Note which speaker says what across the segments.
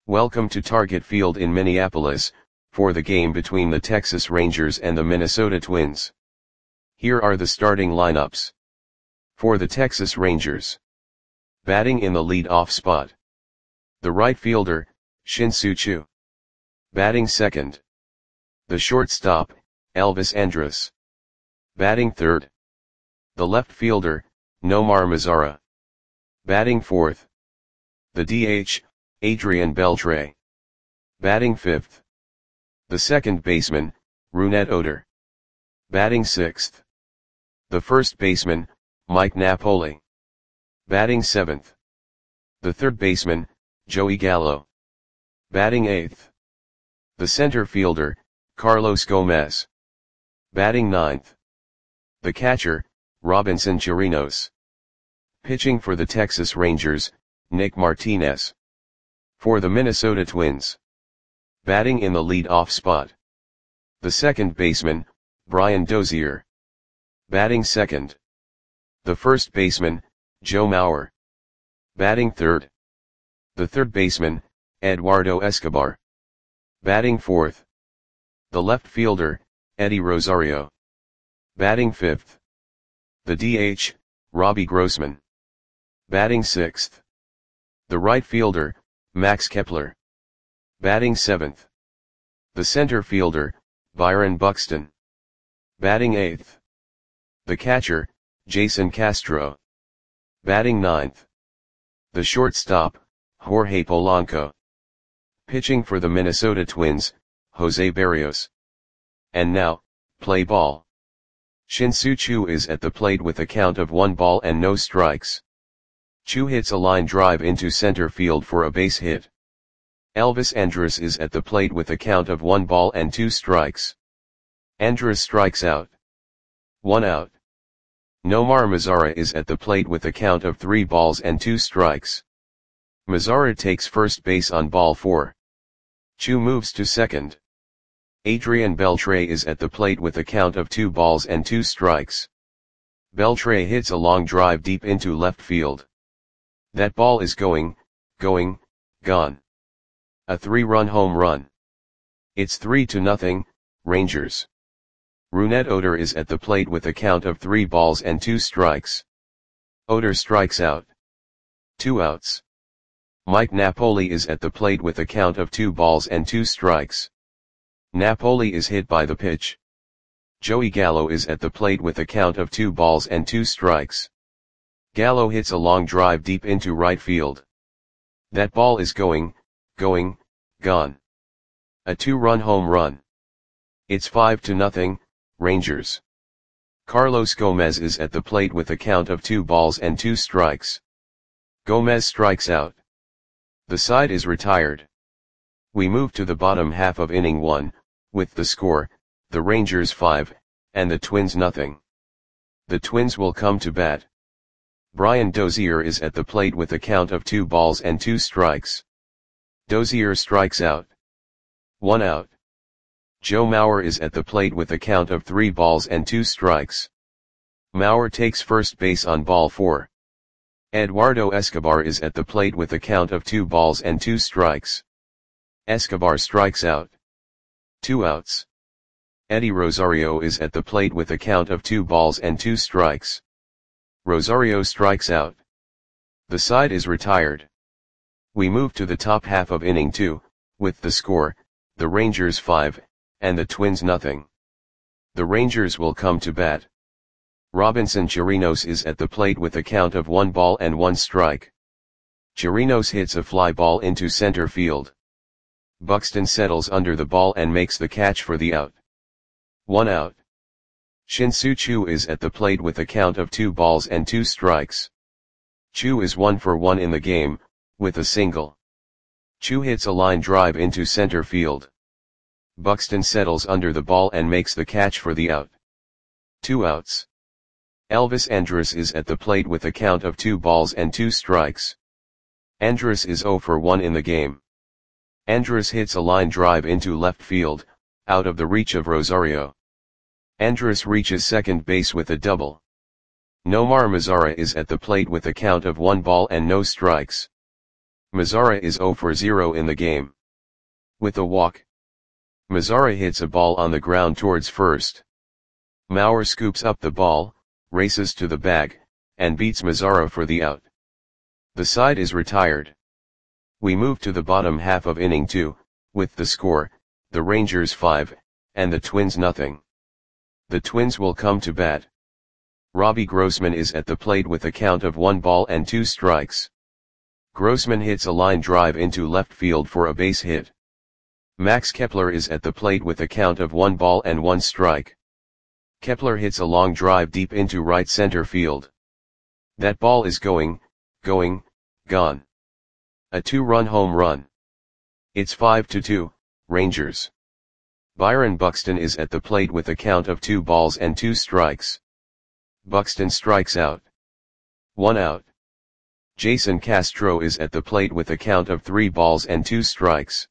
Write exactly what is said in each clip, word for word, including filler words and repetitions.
Speaker 1: Welcome to Target Field in Minneapolis, for the game between the Texas Rangers and the Minnesota Twins. Here are the starting lineups. For the Texas Rangers. Batting in the lead-off spot. The right fielder, Shin-Soo Choo. Batting second. The shortstop, Elvis Andrus. Batting third. The left fielder, Nomar Mazara. Batting fourth. The D H, Adrian Beltre. Batting fifth. The second baseman, Rougned Odor. Batting sixth. The first baseman, Mike Napoli. Batting seventh. The third baseman, Joey Gallo. Batting eighth. The center fielder, Carlos Gomez. Batting ninth. The catcher, Robinson Chirinos. Pitching for the Texas Rangers, Nick Martinez. For the Minnesota Twins. Batting in the lead-off spot. The second baseman, Brian Dozier. Batting second. The first baseman, Joe Mauer. Batting third. The third baseman, Eduardo Escobar. Batting fourth. The left fielder, Eddie Rosario. Batting fifth. The D H, Robbie Grossman. Batting sixth. The right fielder, Max Kepler. Batting seventh. The center fielder, Byron Buxton. Batting eighth. The catcher, Jason Castro. Batting ninth. The shortstop, Jorge Polanco. Pitching for the Minnesota Twins, Jose Berrios. And now, play ball. Shin-Soo Choo is at the plate with a count of one ball and no strikes. Choo hits a line drive into center field for a base hit. Elvis Andrus is at the plate with a count of one ball and two strikes. Andrus strikes out. One out. Nomar Mazara is at the plate with a count of three balls and two strikes. Mazara takes first base on ball four. Choo moves to second. Adrian Beltre is at the plate with a count of two balls and two strikes. Beltre hits a long drive deep into left field. That ball is going, going, gone. A three-run home run. It's three to nothing, Rangers. Rougned Odor is at the plate with a count of three balls and two strikes. Odor strikes out. Two outs. Mike Napoli is at the plate with a count of two balls and two strikes. Napoli is hit by the pitch. Joey Gallo is at the plate with a count of two balls and two strikes. Gallo hits a long drive deep into right field. That ball is going, going, gone. A two-run home run. It's five to nothing, Rangers. Carlos Gomez is at the plate with a count of two balls and two strikes. Gomez strikes out. The side is retired. We move to the bottom half of inning one, with the score, the Rangers five, and the Twins nothing. The Twins will come to bat. Brian Dozier is at the plate with a count of two balls and two strikes. Dozier strikes out. One out. Joe Mauer is at the plate with a count of three balls and two strikes. Mauer takes first base on ball four. Eduardo Escobar is at the plate with a count of two balls and two strikes. Escobar strikes out. Two outs. Eddie Rosario is at the plate with a count of two balls and two strikes. Rosario strikes out. The side is retired. We move to the top half of inning two, with the score, the Rangers five, and the Twins nothing. The Rangers will come to bat. Robinson Chirinos is at the plate with a count of one ball and one strike. Chirinos hits a fly ball into center field. Buxton settles under the ball and makes the catch for the out. One out. Shin-Soo Choo is at the plate with a count of two balls and two strikes. Choo is one for one in the game, with a single. Choo hits a line drive into center field. Buxton settles under the ball and makes the catch for the out. Two outs. Elvis Andrus is at the plate with a count of two balls and two strikes. Andrus is zero for one in the game. Andrus hits a line drive into left field, out of the reach of Rosario. Andrus reaches second base with a double. Nomar Mazara is at the plate with a count of one ball and no strikes. Mazara is zero for zero in the game. With a walk, Mazara hits a ball on the ground towards first. Maurer scoops up the ball, races to the bag, and beats Mazara for the out. The side is retired. We move to the bottom half of inning two, with the score, the Rangers five, and the Twins nothing. The Twins will come to bat. Robbie Grossman is at the plate with a count of one ball and two strikes. Grossman hits a line drive into left field for a base hit. Max Kepler is at the plate with a count of one ball and one strike. Kepler hits a long drive deep into right center field. That ball is going, going, gone. A two-run home run. It's five to two, Rangers. Byron Buxton is at the plate with a count of two balls and two strikes. Buxton strikes out. One out. Jason Castro is at the plate with a count of three balls and two strikes.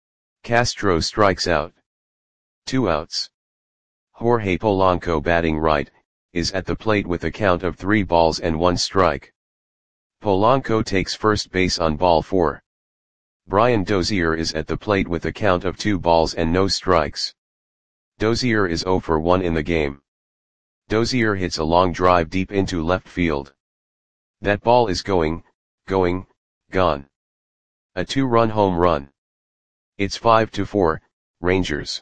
Speaker 1: Castro strikes out. Two outs. Jorge Polanco, batting right, is at the plate with a count of three balls and one strike. Polanco takes first base on ball four. Brian Dozier is at the plate with a count of two balls and no strikes. Dozier is zero for one in the game. Dozier hits a long drive deep into left field. That ball is going, going, gone. A two-run home run. It's five to four, Rangers.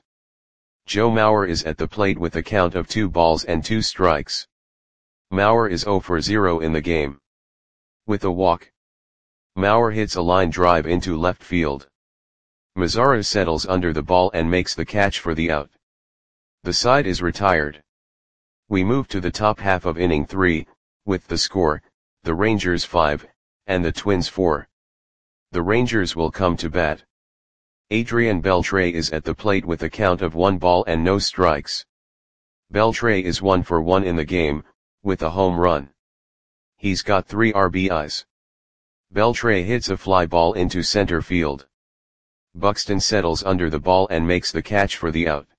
Speaker 1: Joe Mauer is at the plate with a count of two balls and two strikes. Mauer is zero for zero in the game. With a walk, Mauer hits a line drive into left field. Mazara settles under the ball and makes the catch for the out. The side is retired. We move to the top half of inning three, with the score, the Rangers five, and the Twins four. The Rangers will come to bat. Adrian Beltre is at the plate with a count of one ball and no strikes. Beltre is one for one in the game, with a home run. He's got three R B Is. Beltre hits a fly ball into center field. Buxton settles under the ball and makes the catch for the out.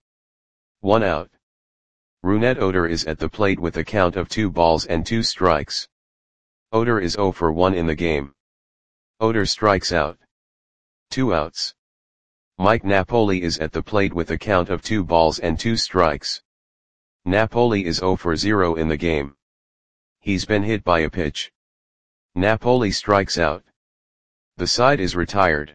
Speaker 1: One out. Rougned Odor is at the plate with a count of two balls and two strikes. Odor is zero for one in the game. Odor strikes out. Two outs. Mike Napoli is at the plate with a count of two balls and two strikes. Napoli is zero for zero in the game. He's been hit by a pitch. Napoli strikes out. The side is retired.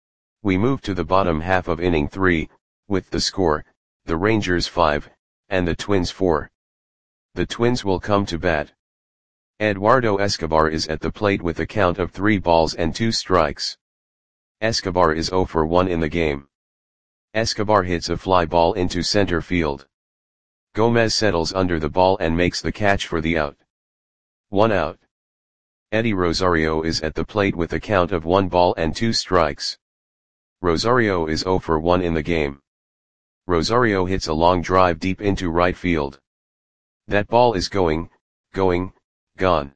Speaker 1: We move to the bottom half of inning three, with the score, the Rangers five, and the Twins four. The Twins will come to bat. Eduardo Escobar is at the plate with a count of three balls and two strikes. Escobar is zero for one in the game. Escobar hits a fly ball into center field. Gomez settles under the ball and makes the catch for the out. One out. Eddie Rosario is at the plate with a count of one ball and two strikes. Rosario is zero for one in the game. Rosario hits a long drive deep into right field. That ball is going, going, gone.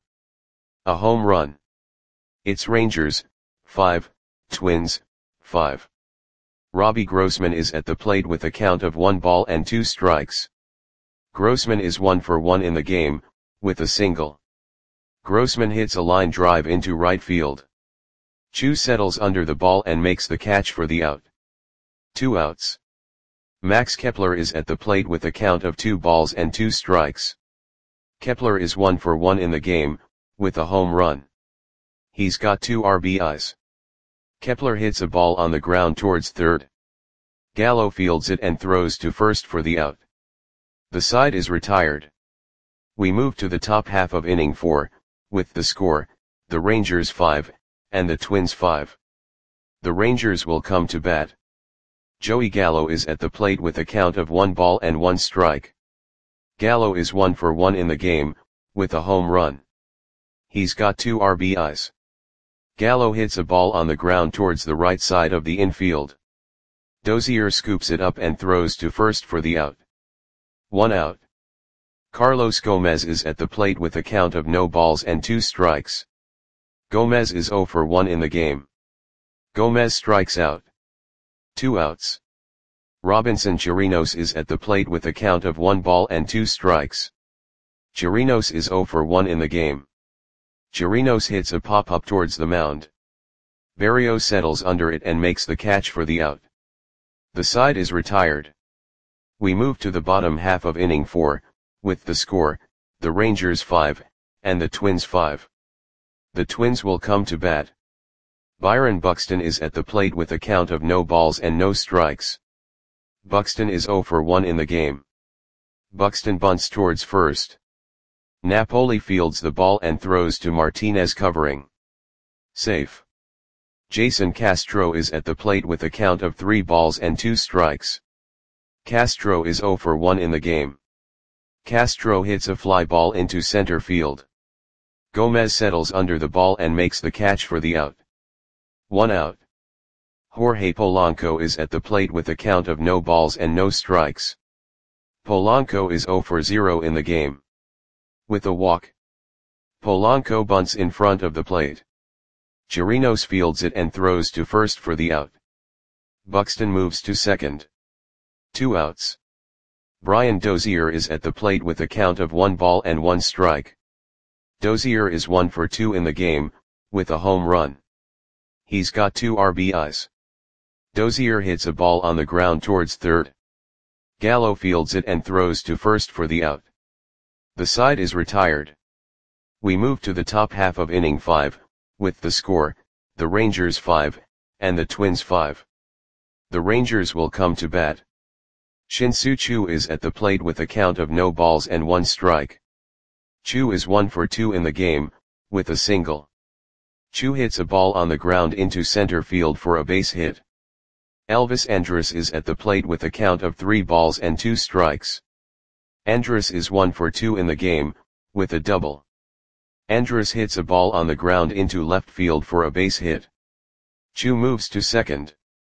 Speaker 1: A home run. It's Rangers, five, Twins, five. Robbie Grossman is at the plate with a count of one ball and two strikes. Grossman is one for one in the game, with a single. Grossman hits a line drive into right field. Chu settles under the ball and makes the catch for the out. Two outs. Max Kepler is at the plate with a count of two balls and two strikes. Kepler is one for one in the game, with a home run. He's got two R B Is. Kepler hits a ball on the ground towards third. Gallo fields it and throws to first for the out. The side is retired. We move to the top half of inning four, with the score, the Rangers five, and the Twins five. The Rangers will come to bat. Joey Gallo is at the plate with a count of one ball and one strike. Gallo is one for one in the game, with a home run. He's got two R B Is. Gallo hits a ball on the ground towards the right side of the infield. Dozier scoops it up and throws to first for the out. One out. Carlos Gomez is at the plate with a count of no balls and two strikes. Gomez is zero for one in the game. Gomez strikes out. Two outs. Robinson Chirinos is at the plate with a count of one ball and two strikes. Chirinos is zero for one in the game. Chirinos hits a pop-up towards the mound. Barrio settles under it and makes the catch for the out. The side is retired. We move to the bottom half of inning four, with the score, the Rangers five, and the Twins five. The Twins will come to bat. Byron Buxton is at the plate with a count of no balls and no strikes. Buxton is oh for one in the game. Buxton bunts towards first. Napoli fields the ball and throws to Martinez covering. Safe. Jason Castro is at the plate with a count of three balls and two strikes. Castro is oh for one in the game. Castro hits a fly ball into center field. Gomez settles under the ball and makes the catch for the out. One out. Jorge Polanco is at the plate with a count of no balls and no strikes. Polanco is oh for zero in the game. With a walk. Polanco bunts in front of the plate. Chirinos fields it and throws to first for the out. Buxton moves to second. Two outs. Brian Dozier is at the plate with a count of one ball and one strike. Dozier is one for two in the game, with a home run. He's got two R B Is. Dozier hits a ball on the ground towards third. Gallo fields it and throws to first for the out. The side is retired. We move to the top half of inning five, with the score, the Rangers five, and the Twins five. The Rangers will come to bat. Shin-Soo Choo is at the plate with a count of no balls and one strike. Choo is one for two in the game, with a single. Choo hits a ball on the ground into center field for a base hit. Elvis Andrus is at the plate with a count of three balls and two strikes. Andrus is one for two in the game, with a double. Andrus hits a ball on the ground into left field for a base hit. Choo moves to second.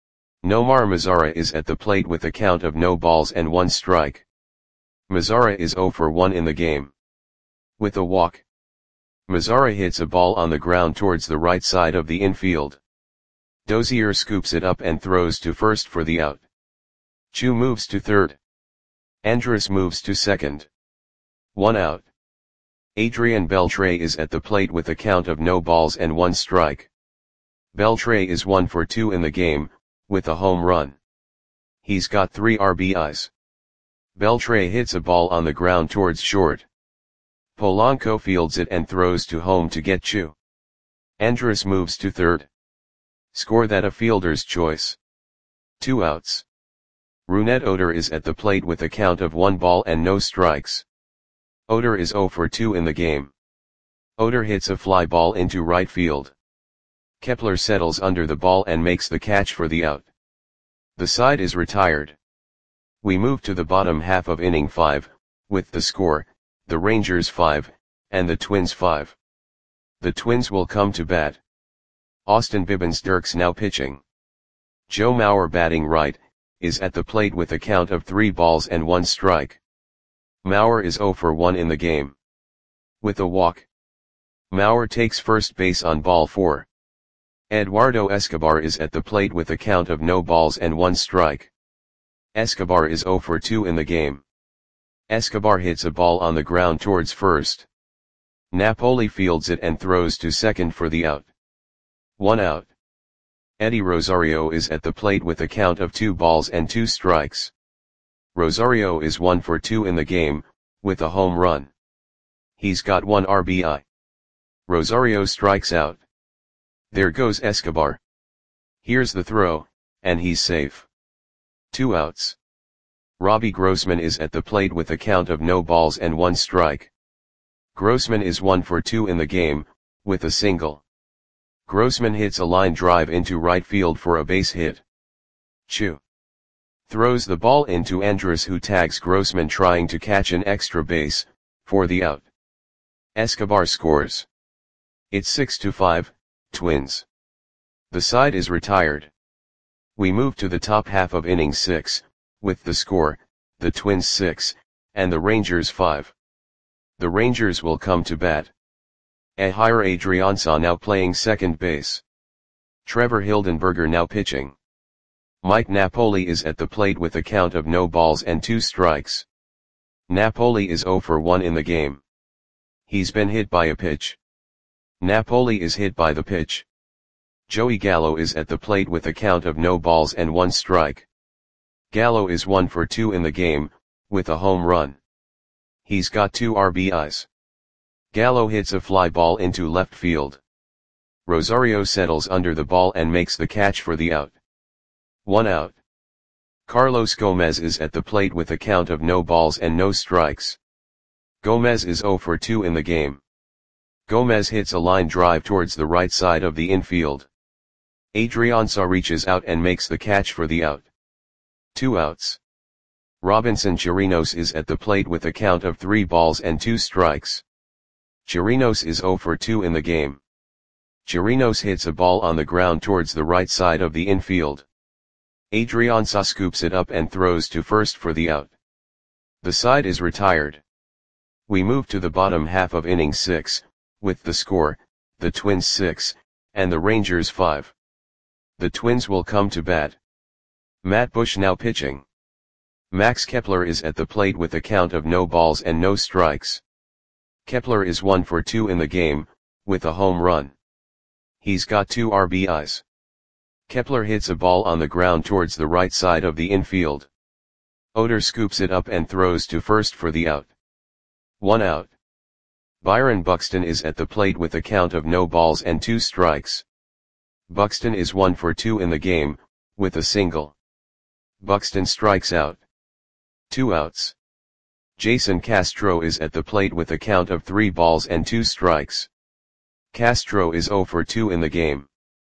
Speaker 1: Nomar Mazara is at the plate with a count of no balls and one strike. Mazara is oh for one in the game. With a walk. Mazara hits a ball on the ground towards the right side of the infield. Dozier scoops it up and throws to first for the out. Choo moves to third. Andrus moves to second. One out. Adrian Beltre is at the plate with a count of no balls and one strike. Beltre is one for two in the game, with a home run. He's got three R B Is. Beltre hits a ball on the ground towards short. Polanco fields it and throws to home to get Choo. Andrus moves to third. Score that a fielder's choice. Two outs. Rougned Odor is at the plate with a count of one ball and no strikes. Odor is oh for two in the game. Odor hits a fly ball into right field. Kepler settles under the ball and makes the catch for the out. The side is retired. We move to the bottom half of inning five, with the score, the Rangers five, and the Twins five. The Twins will come to bat. Austin Bibbins Dirks now pitching. Joe Mauer batting right, is at the plate with a count of three balls and one strike. Mauer is oh for one in the game. With a walk. Mauer takes first base on ball four. Eduardo Escobar is at the plate with a count of no balls and one strike. Escobar is oh for two in the game. Escobar hits a ball on the ground towards first. Napoli fields it and throws to second for the out. One out. Eddie Rosario is at the plate with a count of two balls and two strikes. Rosario is one for two in the game, with a home run. He's got one R B I. Rosario strikes out. There goes Escobar. Here's the throw, and he's safe. Two outs. Robbie Grossman is at the plate with a count of no balls and one strike. Grossman is one for two in the game, with a single. Grossman hits a line drive into right field for a base hit. Choo throws the ball into Andrus, who tags Grossman trying to catch an extra base, for the out. Escobar scores. It's six to five, Twins. The side is retired. We move to the top half of inning six, with the score, the Twins six, and the Rangers five. The Rangers will come to bat. Ehire Adrianza now playing second base. Trevor Hildenberger now pitching. Mike Napoli is at the plate with a count of no balls and two strikes. Napoli is oh for one in the game. He's been hit by a pitch. Napoli is hit by the pitch. Joey Gallo is at the plate with a count of no balls and one strike. Gallo is one for two in the game, with a home run. He's got two R B Is. Gallo hits a fly ball into left field. Rosario settles under the ball and makes the catch for the out. One out. Carlos Gomez is at the plate with a count of no balls and no strikes. Gomez is zero for two in the game. Gomez hits a line drive towards the right side of the infield. Adrianza reaches out and makes the catch for the out. Two outs. Robinson Chirinos is at the plate with a count of three balls and two strikes. Chirinos is zero for two in the game. Chirinos hits a ball on the ground towards the right side of the infield. Adrianza scoops it up and throws to first for the out. The side is retired. We move to the bottom half of inning six, with the score, the Twins six, and the Rangers five. The Twins will come to bat. Matt Bush now pitching. Max Kepler is at the plate with a count of no balls and no strikes. Kepler is one for two in the game, with a home run. He's got two R B Is. Kepler hits a ball on the ground towards the right side of the infield. Oder scoops it up and throws to first for the out. One out. Byron Buxton is at the plate with a count of no balls and two strikes. Buxton is one for two in the game, with a single. Buxton strikes out. Two outs. Jason Castro is at the plate with a count of three balls and two strikes. Castro is zero for two in the game.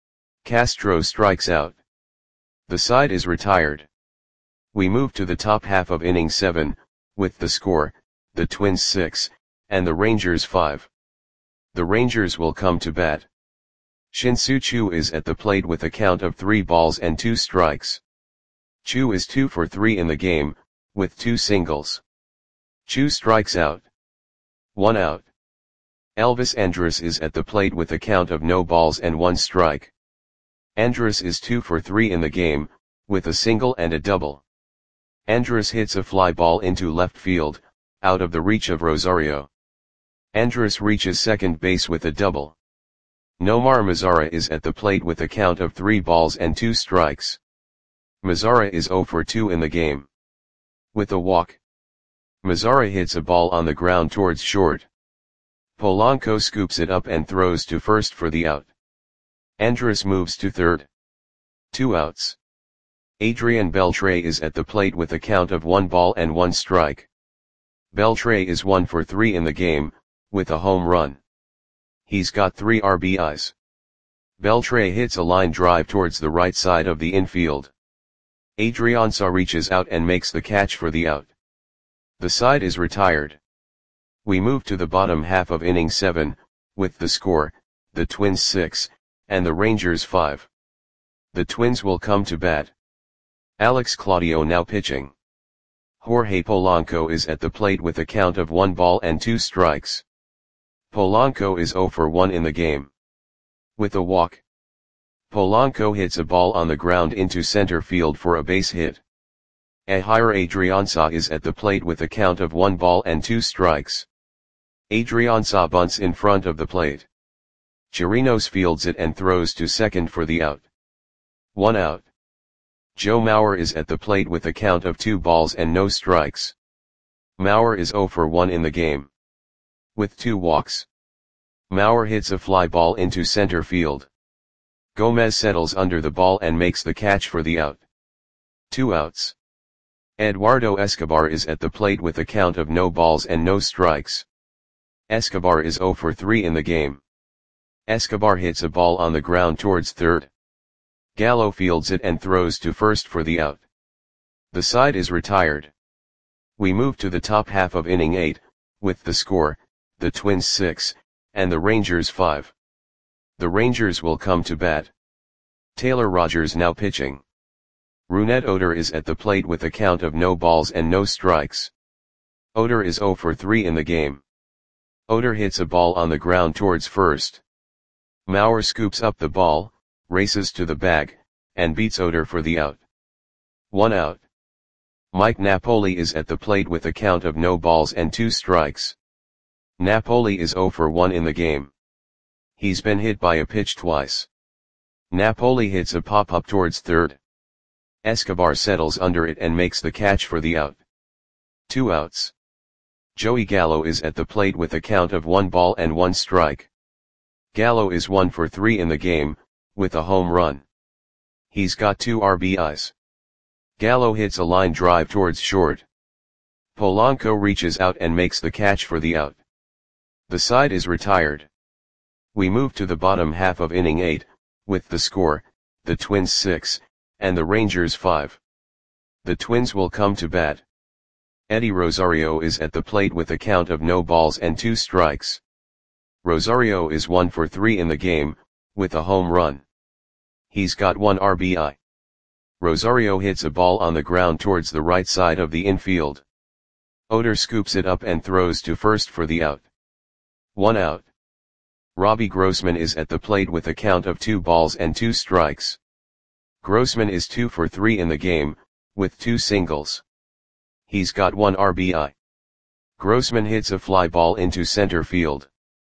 Speaker 1: Castro strikes out. The side is retired. We move to the top half of inning seven, with the score, the Twins six, and the Rangers five. The Rangers will come to bat. Shin-Soo Choo is at the plate with a count of three balls and two strikes. Choo is two for three in the game, with two singles. Choo strikes out. One out. Elvis Andrus is at the plate with a count of no balls and one strike. Andrus is two for three in the game, with a single and a double. Andrus hits a fly ball into left field, out of the reach of Rosario. Andrus reaches second base with a double. Nomar Mazara is at the plate with a count of three balls and two strikes. Mazara is zero for two in the game. With a walk. Mazara hits a ball on the ground towards short. Polanco scoops it up and throws to first for the out. Andrus moves to third. Two outs. Adrian Beltre is at the plate with a count of one ball and one strike. Beltre is one for three in the game, with a home run. He's got three R B Is. Beltre hits a line drive towards the right side of the infield. Adrianza reaches out and makes the catch for the out. The side is retired. We move to the bottom half of inning seven, with the score, the Twins six, and the Rangers five. The Twins will come to bat. Alex Claudio now pitching. Jorge Polanco is at the plate with a count of one ball and two strikes. Polanco is zero for one in the game. With a walk. Polanco hits a ball on the ground into center field for a base hit. Ehire Adrianza is at the plate with a count of one ball and two strikes. Adrianza bunts in front of the plate. Chirinos fields it and throws to second for the out. One out. Joe Mauer is at the plate with a count of two balls and no strikes. Mauer is zero for one in the game. With two walks. Mauer hits a fly ball into center field. Gomez settles under the ball and makes the catch for the out. Two outs. Eduardo Escobar is at the plate with a count of no balls and no strikes. Escobar is zero for three in the game. Escobar hits a ball on the ground towards third. Gallo fields it and throws to first for the out. The side is retired. We move to the top half of inning eight, with the score, the Twins six, and the Rangers five. The Rangers will come to bat. Taylor Rogers now pitching. Rougned Odor is at the plate with a count of no balls and no strikes. Odor is zero for three in the game. Odor hits a ball on the ground towards first. Mauer scoops up the ball, races to the bag, and beats Odor for the out. One out. Mike Napoli is at the plate with a count of no balls and two strikes. Napoli is zero for one in the game. He's been hit by a pitch twice. Napoli hits a pop-up towards third. Escobar settles under it and makes the catch for the out. Two outs. Joey Gallo is at the plate with a count of one ball and one strike. Gallo is one for three in the game, with a home run. He's got two R B Is. Gallo hits a line drive towards short. Polanco reaches out and makes the catch for the out. The side is retired. We move to the bottom half of inning eight, with the score, the Twins six, and the Rangers five. The Twins will come to bat. Eddie Rosario is at the plate with a count of no balls and two strikes. Rosario is one for three in the game, with a home run. He's got one R B I. Rosario hits a ball on the ground towards the right side of the infield. Oder scoops it up and throws to first for the out. One out. Robbie Grossman is at the plate with a count of two balls and two strikes. Grossman is two for three in the game, with two singles. He's got one R B I. Grossman hits a fly ball into center field.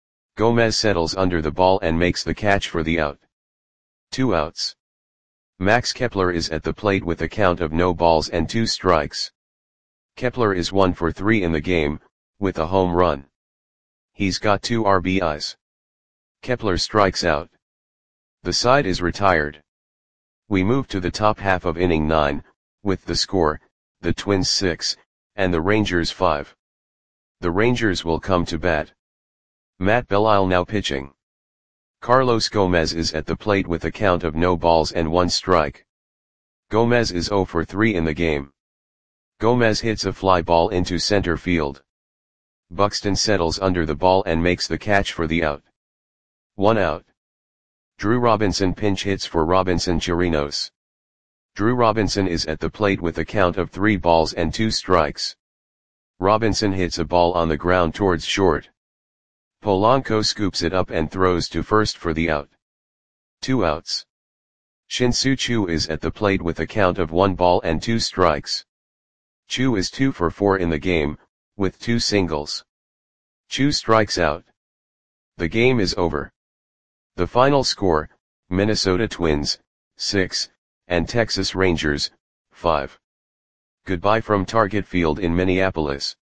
Speaker 1: Gomez settles under the ball and makes the catch for the out. Two outs. Max Kepler is at the plate with a count of no balls and two strikes. Kepler is one for three in the game, with a home run. He's got two R B Is. Kepler strikes out. The side is retired. We move to the top half of inning nine, with the score, the Twins six, and the Rangers five. The Rangers will come to bat. Matt Belisle now pitching. Carlos Gomez is at the plate with a count of no balls and one strike. Gomez is zero for three in the game. Gomez hits a fly ball into center field. Buxton settles under the ball and makes the catch for the out. One out. Drew Robinson pinch hits for Robinson Chirinos. Drew Robinson is at the plate with a count of three balls and two strikes. Robinson hits a ball on the ground towards short. Polanco scoops it up and throws to first for the out. Two outs. Shin-Soo Choo is at the plate with a count of one ball and two strikes. Choo is two for four in the game, with two singles. Choo strikes out. The game is over. The final score, Minnesota Twins, six, and Texas Rangers, five. Goodbye from Target Field in Minneapolis.